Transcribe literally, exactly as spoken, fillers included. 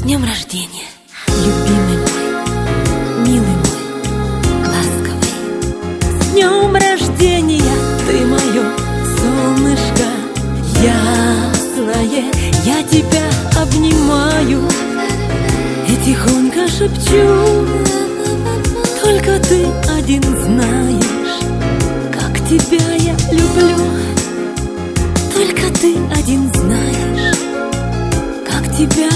днем рождения, любимый мой, милый мой, ласковый. С днем рождения, ты мое солнышко ясное, я тебя обнимаю и тихонько шепчу: только ты один знаешь, как тебя я люблю. Только ты один знаешь, как тебя